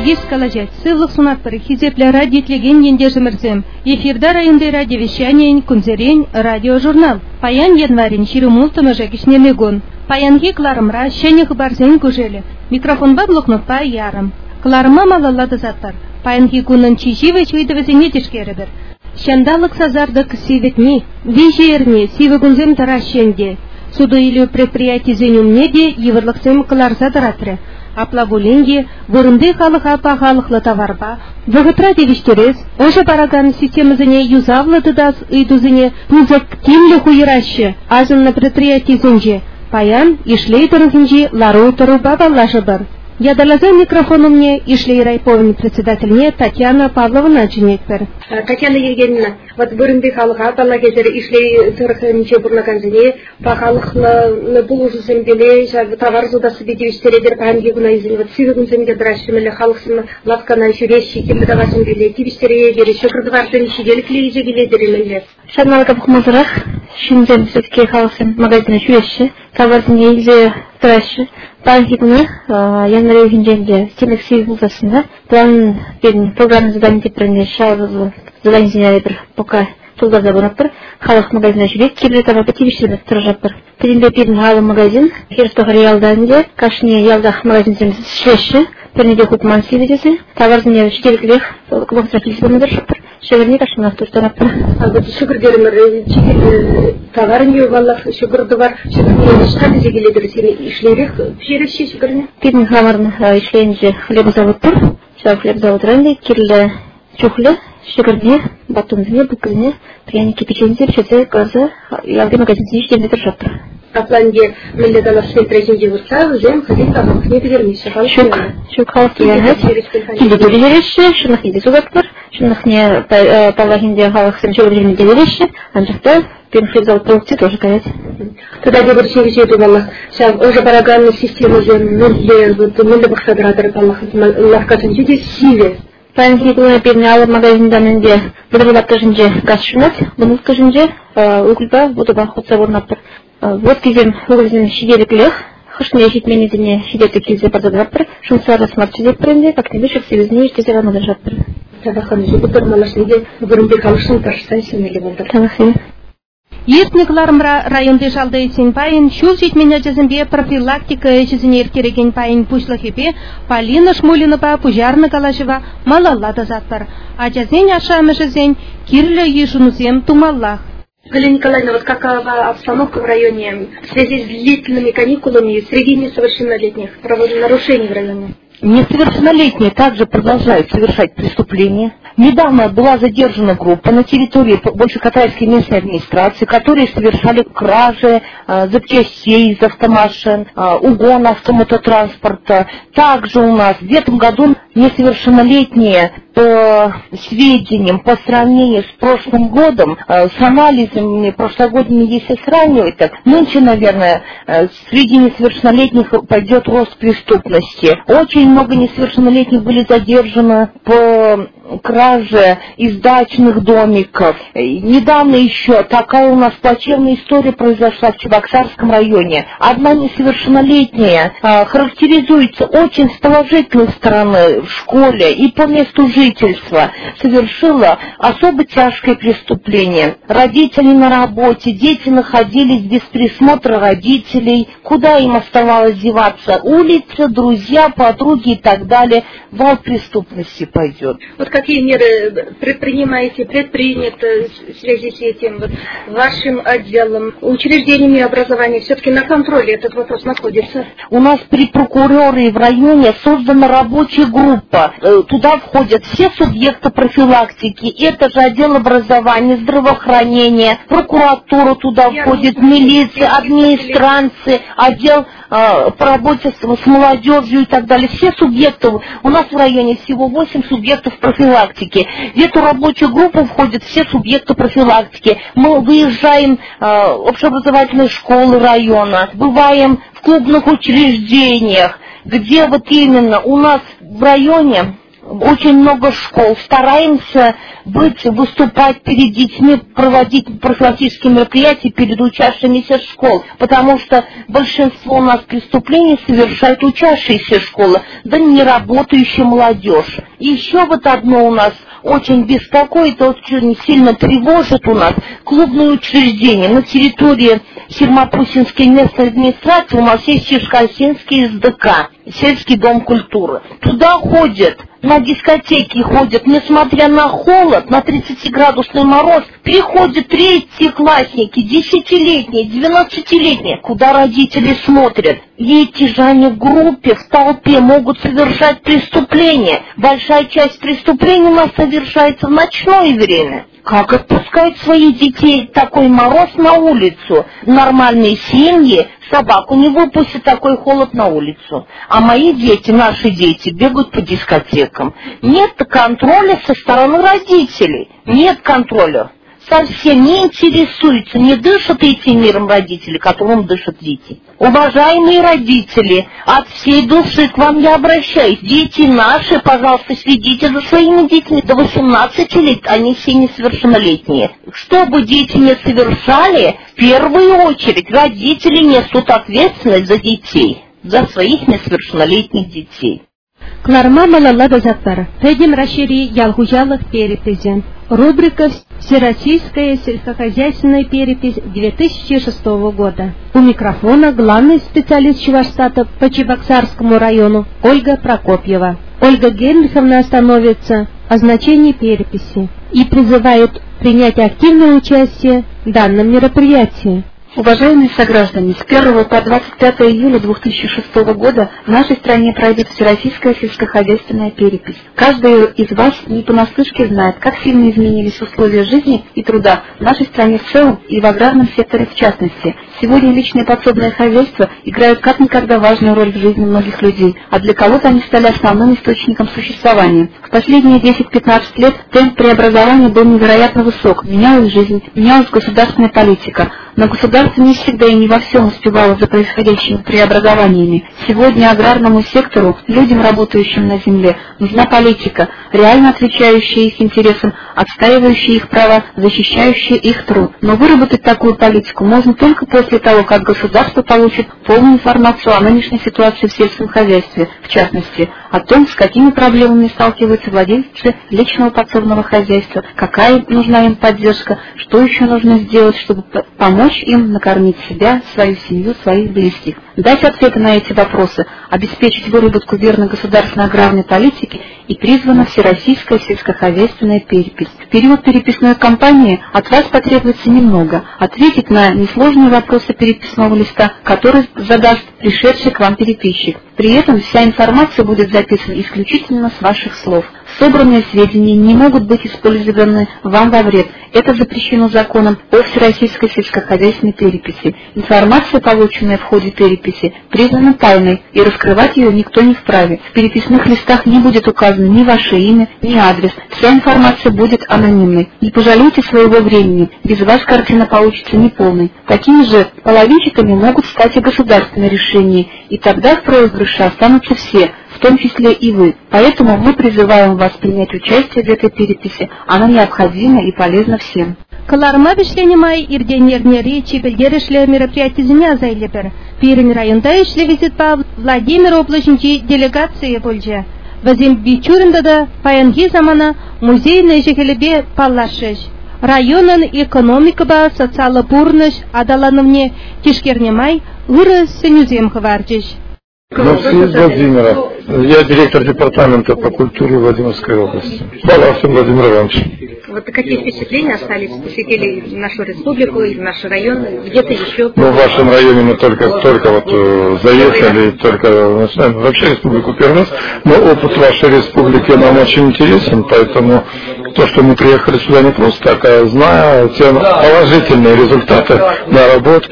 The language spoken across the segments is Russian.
еш калажет. Сывлық сунат бір хизеплера дитлеген ендежімірзем. Эфирда районды радиовещаниян күнзерен радиожурнал. Паян январин ширумул тымыжа кишнелегон. Паянги кларымра шенех барзен күжелі. Микрофонба блокнотпа ярым. Кларыма малалады заттар. Паянги күнін чиживы чуйдывызене тешкері бір. Шандалық сазардық сиветни, вежерне, сивы күнзем тарашенде. Суду или предприятий зенюмне де еврлықсем кыларса таратры. Аплавуленге, вырынды халыха пахалықлы товарба, вғытра девиштерес, ожа параган системазыне юзавлады дас ыйдузыне пузык темлі хуйрашы, азын на предприятий зенже, паян ишлей тұрғынжи лару тұру бабаллашы бар. Ядалаза микрофону мне ишлей райповын председательне Татьяна Павловна чинекпер. Татьяна Евгеньевна, вот вырынды халыха атала кезері ишлей тұрғынжи бұрлаган зене, пахалықлы бұл ұжы зембеле, товар зудасы бедевіштередер пәнге күна изіне, вот сивігін земге дырашымелі халықсын лавкана жүреш шекемді дава зембеле, тивіштере егері, шөкірдівардың шегеліклі ежегеледеремелі. Шадналыка бұқмазырақ, шынзем все-таки халықсын магазина жүреші, товардың елзе тұрашы. Панхитны январь gününde темек сивик булсасында план берген программа задание тептерінде шалғы задание бір пока тулдарда болыптыр. Халық магазинына жүрек кирле товар тивиштерде тұрып жатыр. Тиринде берген халы магазин Херстог реалданде кашне ялдах магазин шеші пернеде купман сивидесі товарзыне шкелклех кубокса филисбермедер жатыр. Шеверне кашмына тұртараптыр. Албаты шүкірдерімір товарын еуғалар шүкірді бар. Шүкірдерімір шқады жегеледір сені ішлерек пішереше шүкіріне? Пирін хамарын ішлейінже хлебзаводтыр. Шау хлебзаводырынде керлі чухлы шүкірдіне, батонзіне, бүкіліне, пряники печенье, пешеце, газы, ялды магазинсіне іштемде тұр жатыр. Апланге мүлі далашын треженде вұрса, жем қаден табақне бігермеші. Шүк халық егенет, келдеге бігереші, шынық еде сұзаттыр, шынықне палағынде халықсын шөбіргенде береші, анжықта пен хлебзавод продукция тоже каять. Туда где бір шегі жету баллах, шав уже бараганный система жем мүлі бұқсадырадыр баллах, лавкасын жеде сиве. Панхитны перне алып магазинданынде бұдырбатты жынже газ шынат, бұнылқы жынже өкілба бұдыба құтса орнаттыр. Вот кезем өкілзін шидеріклех, хышны жетменедіне шидерді келзе бардадыраттыр, шынсары смарт шидер бірінде, кактенде шөксевізіне ештезе ғанадыр жаттыр. Табақаны жеді тұрмалашынде бүгінде қалышын таршысан сенелі болды. Табақы. Ертникларымра районды жалды есен пайын, шул жетмене жазынбе профилактика ешізінер кереген пайын пушлахепе, Полина Шмулинова пужарны калашыва малаллады заттар. А жазен ашамы жазен кирлі ешунузем тумаллах. Галина Николаевна, вот какова обстановка в районе в связи с длительными каникулами среди несовершеннолетних правонарушений в районе? Несовершеннолетние также продолжают совершать преступления. Недавно была задержана группа на территории Большекатайской местной администрации, которые совершали кражи запчастей из автомашин, угон автомототранспорта. Также у нас в этом году несовершеннолетние по сведениям, по сравнению с прошлым годом, с анализами прошлогодними, если сравнивать, так нынче, наверное, среди несовершеннолетних пойдет рост преступности. Очень много несовершеннолетних были задержаны по краже из дачных домиков. Недавно еще такая у нас плачевная история произошла в Чебоксарском районе. Одна несовершеннолетняя характеризуется очень с положительной стороны в школе и по месту жительства. Совершила особо тяжкое преступление. Родители на работе, дети находились без присмотра родителей. Куда им оставалось деваться? Улица, друзья, подруги и так далее. Вал преступности пойдет. Вот какие меры предприняты в связи с этим вашим отделом, учреждениями образования? Все-таки на контроле этот вопрос находится. У нас при прокуроре в районе создана рабочая группа. Туда входят все субъекты профилактики. Это же отдел образования, здравоохранения, прокуратура туда входит, милиция, администрация, отдел по работе с молодежью и так далее. Все субъекты. У нас в районе всего 8 субъектов профилактики. В эту рабочую группу входят все субъекты профилактики. Мы выезжаем в общеобразовательные школы района, бываем в клубных учреждениях, где вот именно у нас в районе очень много школ, стараемся выступать перед детьми, проводить профилактические мероприятия перед учащимися школ, потому что большинство у нас преступлений совершают учащиеся школы, да не работающая молодежь. И еще вот одно у нас очень беспокоит, очень сильно тревожит у нас клубные учреждения. На территории Сермопусинской местной администрации у нас есть Чешкосинский СДК, сельский дом культуры. Туда ходят, на дискотеки ходят, несмотря на холод, на 30-градусный мороз, приходят третьеклассники, 10-летние, 12-летние, куда родители смотрят. И эти же они в группе, в толпе могут совершать преступления. Большая часть преступлений у нас совершается в ночное время. Как отпускают своих детей в такой мороз на улицу? Нормальные семьи собаку не выпустят такой холод на улицу. А мои дети, наши дети, бегают по дискотекам. Нет контроля со стороны родителей. Нет контроля. Совсем не интересуются, не дышат этим миром родители, которым дышат дети. Уважаемые родители, от всей души к вам я обращаюсь. Дети наши, пожалуйста, следите за своими детьми. До 18 лет они все несовершеннолетние. Что бы дети не совершали, в первую очередь родители несут ответственность за детей, за своих несовершеннолетних детей. Кларма Малалла Дозаттар, Федим Рашири Ялгужалых переписи. Рубрика «Всероссийская сельскохозяйственная перепись 2006 года». У микрофона главный специалист Чувашстата по Чебоксарскому району Ольга Прокопьева. Ольга Генриховна остановится о значении переписи и призывает принять активное участие в данном мероприятии. Уважаемые сограждане, с 1 по 25 июля 2006 года в нашей стране пройдет Всероссийская сельскохозяйственная перепись. Каждый из вас не понаслышке знает, как сильно изменились условия жизни и труда в нашей стране в целом и в аграрном секторе в частности. Сегодня личные подсобные хозяйства играют как никогда важную роль в жизни многих людей, а для кого-то они стали основным источником существования. В последние 10-15 лет темп преобразования был невероятно высок, менялась жизнь, менялась государственная политика. Но государство не всегда и не во всем успевало за происходящими преобразованиями. Сегодня аграрному сектору, людям, работающим на земле, нужна политика, реально отвечающая их интересам, отстаивающая их права, защищающая их труд. Но выработать такую политику можно только после того, как государство получит полную информацию о нынешней ситуации в сельском хозяйстве, в частности, о том, с какими проблемами сталкиваются владельцы личного подсобного хозяйства, какая нужна им поддержка, что еще нужно сделать, чтобы помочь им накормить себя, свою семью, своих близких. Дать ответы на эти вопросы, обеспечить выработку верной государственной аграрной политики и призвана Всероссийская сельскохозяйственная перепись. В период переписной кампании от вас потребуется немного – ответить на несложные вопросы переписного листа, который задаст пришедший к вам переписчик. При этом вся информация будет записана исключительно с ваших слов. Собранные сведения не могут быть использованы вам во вред. Это запрещено законом о Всероссийской сельскохозяйственной переписи. Информация, полученная в ходе переписи, признана тайной, и раскрывать ее никто не вправе. В переписных листах не будет указано ни ваше имя, ни адрес. Вся информация будет анонимной. Не пожалейте своего времени, без вас картина получится неполной. Такими же половинчатыми могут стать и государственные решения, и тогда в проигрыше останутся все, в том числе и вы. Поэтому мы призываем вас принять участие в этой переписи. Она необходима и полезна всем. Каларма бешленемай ирденернери чепелдерешле мероприятизме азайлепер. Пирин районда ишле визит по Владимир облачничи делегации больже. Вазим Бичуринда да паянги замана музейный жехелебе паллашеш. Районын экономика ба социалы бурныш адалановне тишкернемай уры сенюзем хварчиш. Максим Владимиров. Я директор департамента по культуре Владимирской области. Баласов Владимир Иванович. Вот какие впечатления остались? Посетили нашу республику и наш район, где-то еще? Ну, в вашем районе мы только вот заехали, только начинаем. Вообще республику первый раз. Но опыт вашей республики нам очень интересен, поэтому то, что мы приехали сюда не просто так, а зная те положительные результаты наработок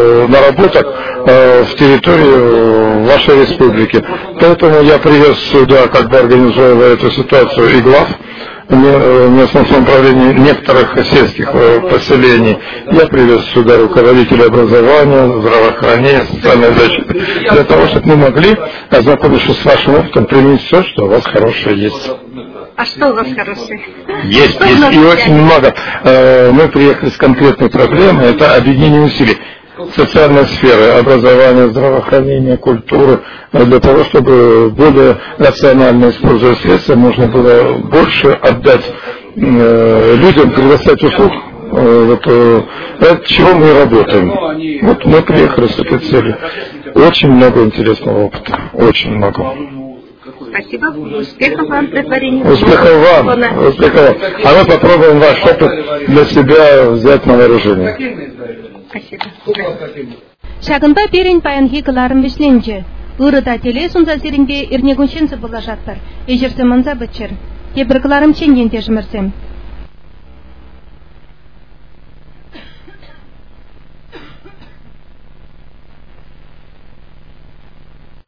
в территории вашей республики. Поэтому я приезд сюда, как бы организовывая эту ситуацию, и глав местном самоуправлении некоторых сельских поселений. Я привез сюда руководителей образования, здравоохранения, социальной защиты, для того, чтобы мы могли, ознакомившись с вашим опытом, применить все, что у вас хорошее есть. А что у вас хорошее? Есть и очень много. Мы приехали с конкретной проблемой, это объединение усилий. Социальной сферы, образования, здравоохранения, культуры, для того, чтобы более рационально используя средства, можно было больше отдать людям, предоставить услуг, от чего мы работаем. Вот мы приехали с этой целью. Очень много интересного опыта, очень много. Спасибо. Успехов вам при творении. Успехов вам. Успехов вам. А мы попробуем ваш опыт для себя взять на вооружение. Спасибо. Шагында перин паянхи кыларым бишленче. Урыда теле сунза сиринде ирнегунченсе болашаттыр. Эжерсе манза бычыр. Ебір кыларым ченген тежімірсем.